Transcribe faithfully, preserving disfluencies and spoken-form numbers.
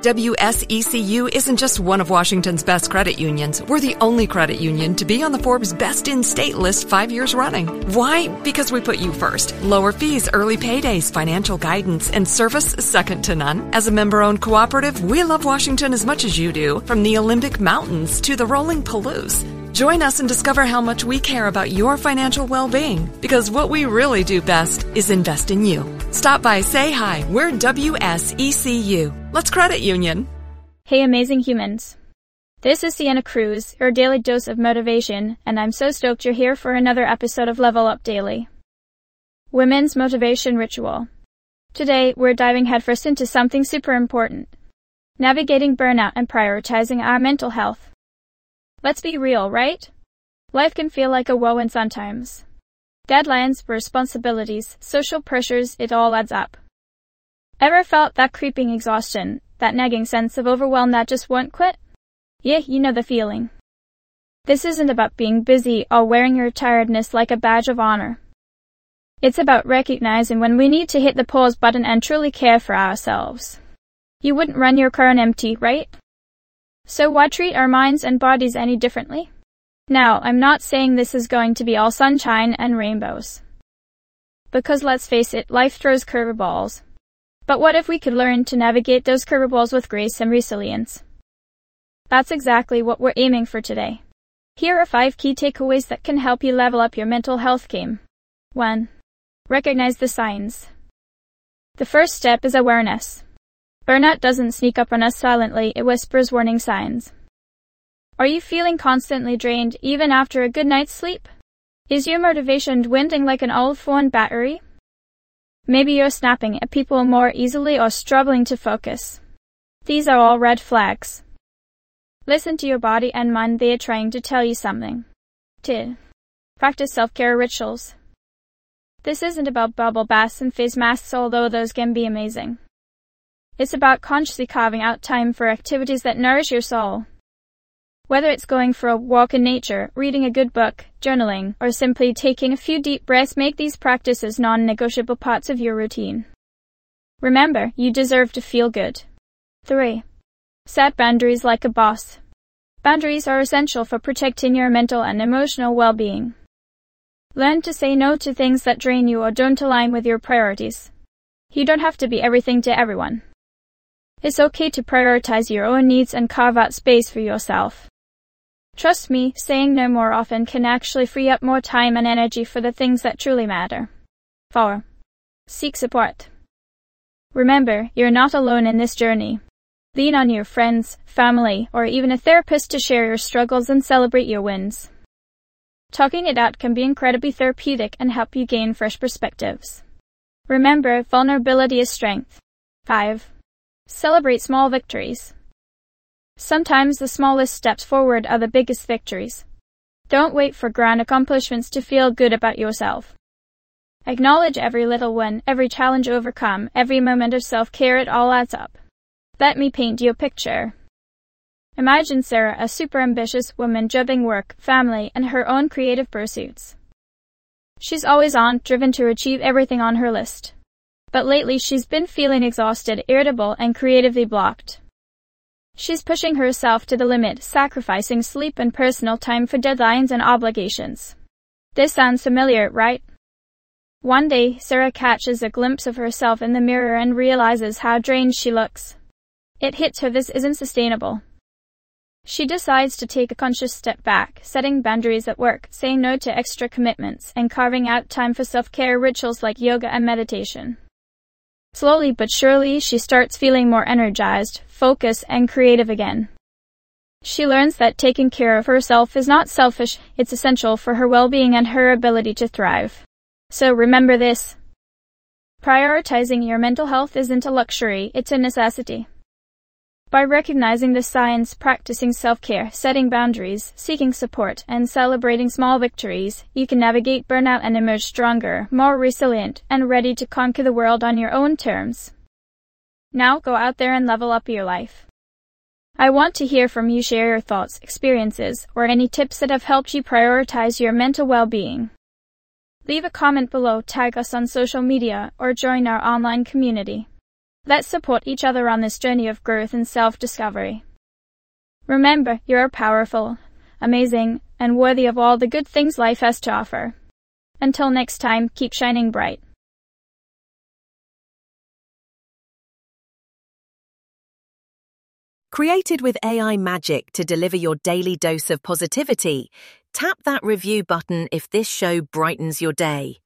W S E C U isn't just one of Washington's best credit unions. We're the only credit union to be on the Forbes Best in State list five years running. Why? Because we put you first. Lower fees, early paydays, financial guidance, and service second to none. As a member-owned cooperative, we love Washington as much as you do, from the Olympic Mountains to the rolling Palouse. Join us and discover how much we care about your financial well-being, because what we really do best is invest in you. Stop by, say hi. We're W S E C U. Let's credit union. Hey, amazing humans. This is Sienna Cruz, your daily dose of motivation, and I'm so stoked you're here for another episode of Level Up Daily. Women's Motivation Ritual. Today, we're diving headfirst into something super important: navigating burnout and prioritizing our mental health. Let's be real, right? Life can feel like a whirlwind sometimes. Deadlines, responsibilities, social pressures, it all adds up. Ever felt that creeping exhaustion, that nagging sense of overwhelm that just won't quit? Yeah, you know the feeling. This isn't about being busy or wearing your tiredness like a badge of honor. It's about recognizing when we need to hit the pause button and truly care for ourselves. You wouldn't run your car on empty, right? So why treat our minds and bodies any differently? Now, I'm not saying this is going to be all sunshine and rainbows. Because let's face it, life throws curveballs. But what if we could learn to navigate those curveballs with grace and resilience? That's exactly what we're aiming for today. Here are five key takeaways that can help you level up your mental health game. one. Recognize the signs. The first step is awareness. Burnout doesn't sneak up on us silently, it whispers warning signs. Are you feeling constantly drained even after a good night's sleep? Is your motivation dwindling like an old phone battery? Maybe you're snapping at people more easily or struggling to focus. These are all red flags. Listen to your body and mind, they are trying to tell you something. two. Practice self-care rituals. This isn't about bubble baths and face masks, although those can be amazing. It's about consciously carving out time for activities that nourish your soul. Whether it's going for a walk in nature, reading a good book, journaling, or simply taking a few deep breaths, make these practices non-negotiable parts of your routine. Remember, you deserve to feel good. three. Set boundaries like a boss. Boundaries are essential for protecting your mental and emotional well-being. Learn to say no to things that drain you or don't align with your priorities. You don't have to be everything to everyone. It's okay to prioritize your own needs and carve out space for yourself. Trust me, saying no more often can actually free up more time and energy for the things that truly matter. four. Seek support. Remember, you're not alone in this journey. Lean on your friends, family, or even a therapist to share your struggles and celebrate your wins. Talking it out can be incredibly therapeutic and help you gain fresh perspectives. Remember, vulnerability is strength. five. Celebrate small victories. Sometimes the smallest steps forward are the biggest victories. Don't wait for grand accomplishments to feel good about yourself. Acknowledge every little win, every challenge overcome, every moment of self-care, it all adds up. Let me paint you a picture. Imagine Sarah, a super ambitious woman juggling work, family, and her own creative pursuits. She's always on, driven to achieve everything on her list. But lately she's been feeling exhausted, irritable, and creatively blocked. She's pushing herself to the limit, sacrificing sleep and personal time for deadlines and obligations. This sounds familiar, right? One day, Sarah catches a glimpse of herself in the mirror and realizes how drained she looks. It hits her this isn't sustainable. She decides to take a conscious step back, setting boundaries at work, saying no to extra commitments, and carving out time for self-care rituals like yoga and meditation. Slowly but surely, she starts feeling more energized, focused, and creative again. She learns that taking care of herself is not selfish, it's essential for her well-being and her ability to thrive. So remember this. Prioritizing your mental health isn't a luxury, it's a necessity. By recognizing the signs, practicing self-care, setting boundaries, seeking support, and celebrating small victories, you can navigate burnout and emerge stronger, more resilient, and ready to conquer the world on your own terms. Now go out there and level up your life. I want to hear from you. Share your thoughts, experiences, or any tips that have helped you prioritize your mental well-being. Leave a comment below, tag us on social media, or join our online community. Let's support each other on this journey of growth and self-discovery. Remember, you are powerful, amazing, and worthy of all the good things life has to offer. Until next time, keep shining bright. Created with A I magic to deliver your daily dose of positivity, tap that review button if this show brightens your day.